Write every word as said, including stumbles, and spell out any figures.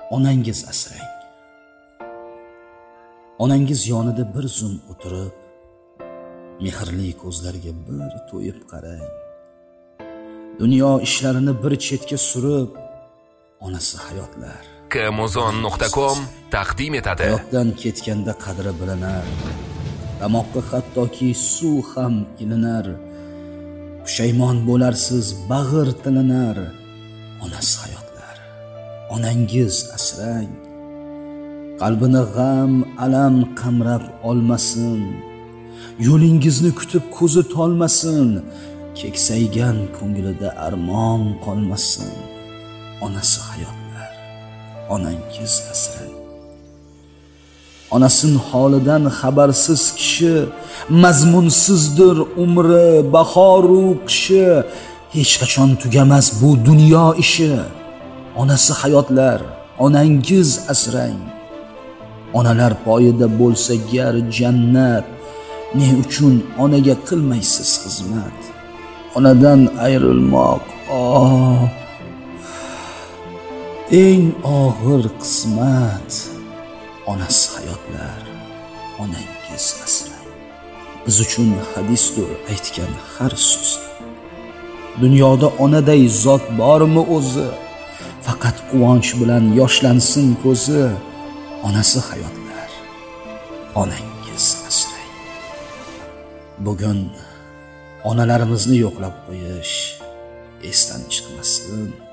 onangiz asrang. Onangiz yonida bir zum o'tirib, mehrli ko'zlarga bir to'yib qarang. Dunyo ishlarini bir chetga surib, onasi hayotlar. Kamozon nuqta com taqdim etadi. Hayotdan ketganda qadri bilinar. Qamoqqa hattoki suv ham ilinar. Pushaymon bo'larsiz, bag'ir tilinar. Onasi hayotlar. Onangiz asrang. Qalbini g'am, alam qamrab olmasin. Yo'lingizni kutib ko'zi tolmasin. Keksaygan ko'nglida armon qolmasin. Onasi hayotlar. Onangiz asrang. Onasin holidan xabarsiz kishi, mazmunsizdir umri, bahoru qishi, hech qachon tugamas bu dunyo ishi. Onasi hayotlar, onangiz asrang. Onalar poyida bo'lsa gar jannat, ne uchun onaga qilmaysiz xizmat? Onadan ayrilmoq, oh, eng og'ir qismat. Onasi hayotlar, onangiz asrang. Biz uchun hadisdir aytgan har so'z. Dunyoda onaday zot bormi o'zi? Faqat quvonch bilan yoshlansin ko'zi. Onasi hayotlar, onangiz asrang. Bugun onalarimizni yo'qlab qo'yish esdan chiqmasin.